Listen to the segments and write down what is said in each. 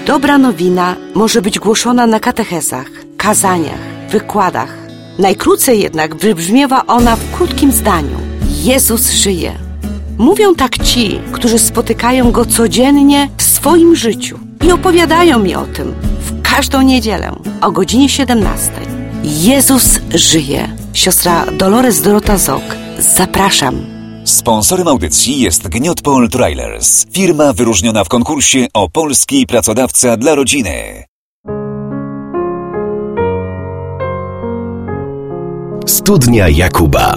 Dobra nowina może być głoszona na katechezach, kazaniach, wykładach. Najkrócej jednak wybrzmiewa ona w krótkim zdaniu. Jezus żyje. Mówią tak ci, którzy spotykają Go codziennie w swoim życiu i opowiadają mi o tym w każdą niedzielę o godzinie 17. Jezus żyje. Siostra Dolores Dorota Zok. Zapraszam. Sponsorem audycji jest Gniotpol Trailers, firma wyróżniona w konkursie o polski pracodawca dla rodziny. Studnia Jakuba.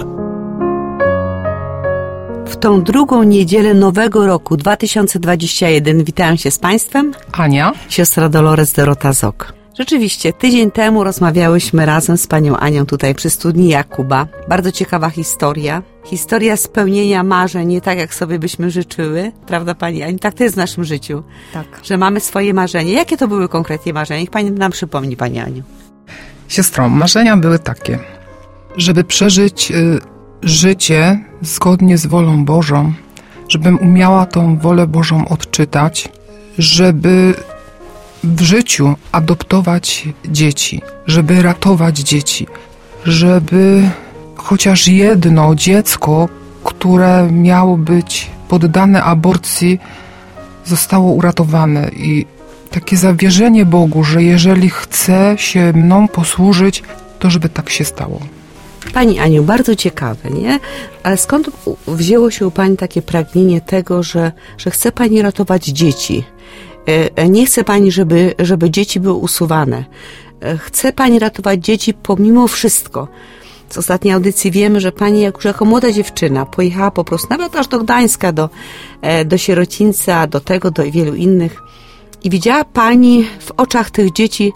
W tą drugą niedzielę nowego roku 2021 witam się z Państwem. Ania. Siostra Dolores Dorota Zok. Rzeczywiście, tydzień temu rozmawiałyśmy razem z panią Anią tutaj przy studni Jakuba. Bardzo ciekawa historia. Historia spełnienia marzeń, nie tak jak sobie byśmy życzyły. Prawda pani Ani? Tak to jest w naszym życiu. Tak. Że mamy swoje marzenia. Jakie to były konkretnie marzenia? Niech pani nam przypomni, pani Aniu. Siostro, marzenia były takie, żeby przeżyć życie zgodnie z wolą Bożą, żebym umiała tą wolę Bożą odczytać, żeby w życiu adoptować dzieci, żeby ratować dzieci, żeby chociaż jedno dziecko, które miało być poddane aborcji, zostało uratowane. I takie zawierzenie Bogu, że jeżeli chce się mną posłużyć, to żeby tak się stało. Pani Aniu, bardzo ciekawe, nie? Ale skąd wzięło się u pani takie pragnienie tego, że chce pani ratować dzieci? Nie chce pani, żeby dzieci były usuwane. Chce pani ratować dzieci pomimo wszystko. Z ostatniej audycji wiemy, że pani jako młoda dziewczyna pojechała po prostu nawet aż do Gdańska, do sierocińca, do wielu innych. I widziała pani w oczach tych dzieci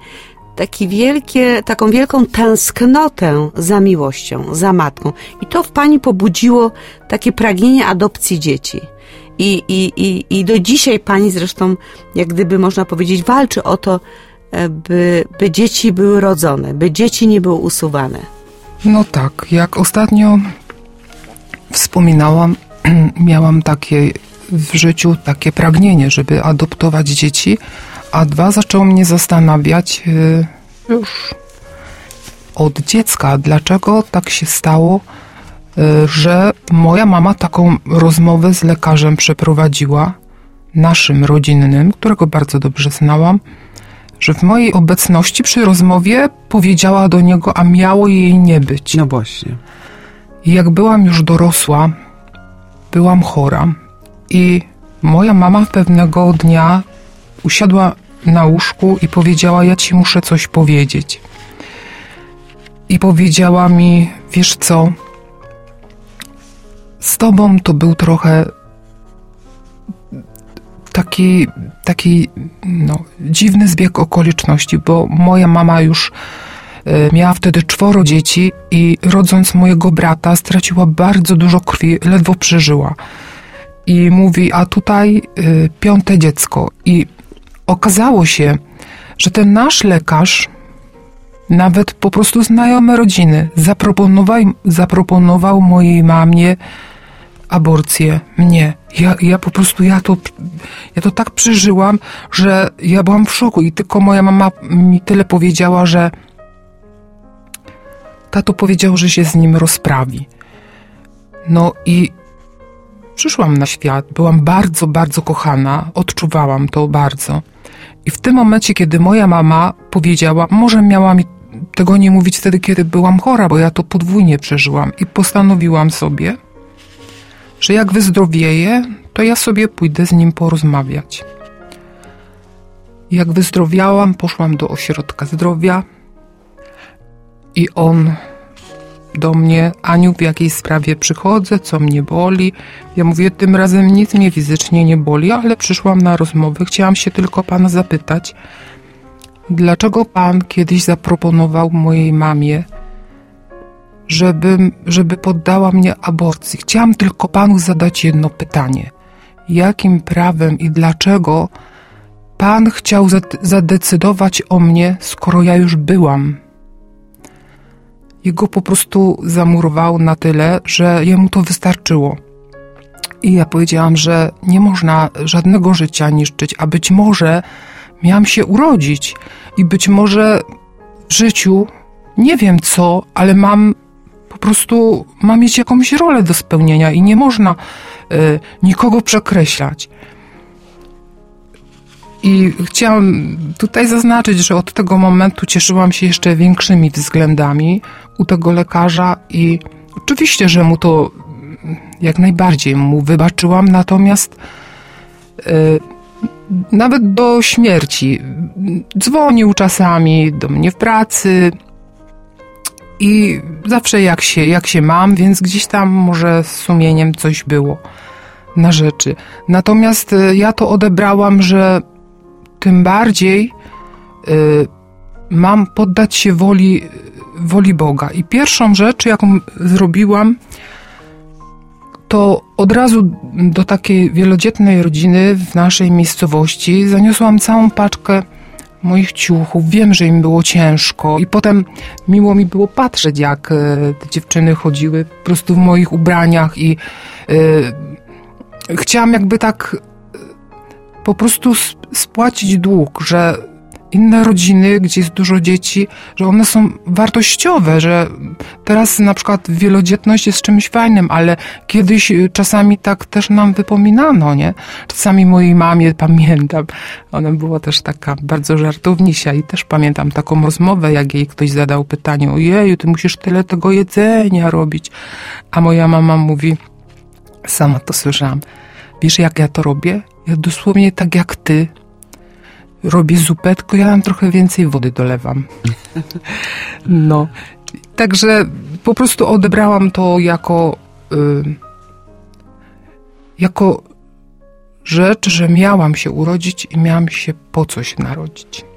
taką wielką tęsknotę za miłością, za matką. I to w pani pobudziło takie pragnienie adopcji dzieci. I do dzisiaj pani zresztą, jak gdyby można powiedzieć, walczy o to, by dzieci były rodzone, by dzieci nie były usuwane. No tak, jak ostatnio wspominałam, miałam takie w życiu takie pragnienie, żeby adoptować dzieci, a dwa zaczęło mnie zastanawiać już od dziecka, dlaczego tak się stało, że moja mama taką rozmowę z lekarzem przeprowadziła, naszym rodzinnym, którego bardzo dobrze znałam, że w mojej obecności przy rozmowie powiedziała do niego, a miało jej nie być. No właśnie. I jak byłam już dorosła, byłam chora i moja mama pewnego dnia usiadła na łóżku i powiedziała, ja ci muszę coś powiedzieć. I powiedziała mi, wiesz co, z tobą to był trochę taki dziwny zbieg okoliczności, bo moja mama już miała wtedy 4 dzieci i rodząc mojego brata straciła bardzo dużo krwi, ledwo przeżyła. I mówi, a tutaj 5. dziecko. I okazało się, że ten nasz lekarz, nawet po prostu znajomy rodziny, zaproponował mojej mamie aborcję, mnie. Ja to tak przeżyłam, że ja byłam w szoku i tylko moja mama mi tyle powiedziała, że tato powiedział, że się z nim rozprawi. No i przyszłam na świat, byłam bardzo, bardzo kochana, odczuwałam to bardzo. I w tym momencie, kiedy moja mama powiedziała, może miała mi tego nie mówić wtedy, kiedy byłam chora, bo ja to podwójnie przeżyłam i postanowiłam sobie, że jak wyzdrowieję, to ja sobie pójdę z nim porozmawiać. Jak wyzdrowiałam, poszłam do ośrodka zdrowia i on do mnie, Aniu, w jakiej sprawie przychodzę, co mnie boli. Ja mówię, tym razem nic mnie fizycznie nie boli, ale przyszłam na rozmowę. Chciałam się tylko pana zapytać, dlaczego pan kiedyś zaproponował mojej mamie, żeby poddała mnie aborcji. Chciałam tylko panu zadać jedno pytanie. Jakim prawem i dlaczego pan chciał zadecydować o mnie, skoro ja już byłam? Jego po prostu zamurowało na tyle, że jemu to wystarczyło. I ja powiedziałam, że nie można żadnego życia niszczyć, a być może miałam się urodzić i być może w życiu nie wiem co, ale mam mieć jakąś rolę do spełnienia i nie można nikogo przekreślać. I chciałam tutaj zaznaczyć, że od tego momentu cieszyłam się jeszcze większymi względami u tego lekarza i oczywiście, że mu to jak najbardziej mu wybaczyłam, natomiast nawet do śmierci dzwonił czasami do mnie w pracy i zawsze jak się mam, więc gdzieś tam może z sumieniem coś było na rzeczy. Natomiast ja to odebrałam, że tym bardziej mam poddać się woli Boga. I pierwszą rzecz, jaką zrobiłam, to od razu do takiej wielodzietnej rodziny w naszej miejscowości zaniosłam całą paczkę moich ciuchów. Wiem, że im było ciężko i potem miło mi było patrzeć, jak te dziewczyny chodziły po prostu w moich ubraniach i chciałam jakby tak po prostu spłacić dług, że inne rodziny, gdzie jest dużo dzieci, że one są wartościowe, że teraz na przykład wielodzietność jest czymś fajnym, ale kiedyś czasami tak też nam wypominano, nie? Czasami mojej mamie pamiętam, ona była też taka bardzo żartownisia i też pamiętam taką rozmowę, jak jej ktoś zadał pytanie, ojeju, ty musisz tyle tego jedzenia robić, a moja mama mówi, sama to słyszałam, wiesz jak ja to robię? Ja dosłownie tak jak ty robię zupę, tylko ja tam trochę więcej wody dolewam. No. Także po prostu odebrałam to jako rzecz, że miałam się urodzić i miałam się po coś narodzić.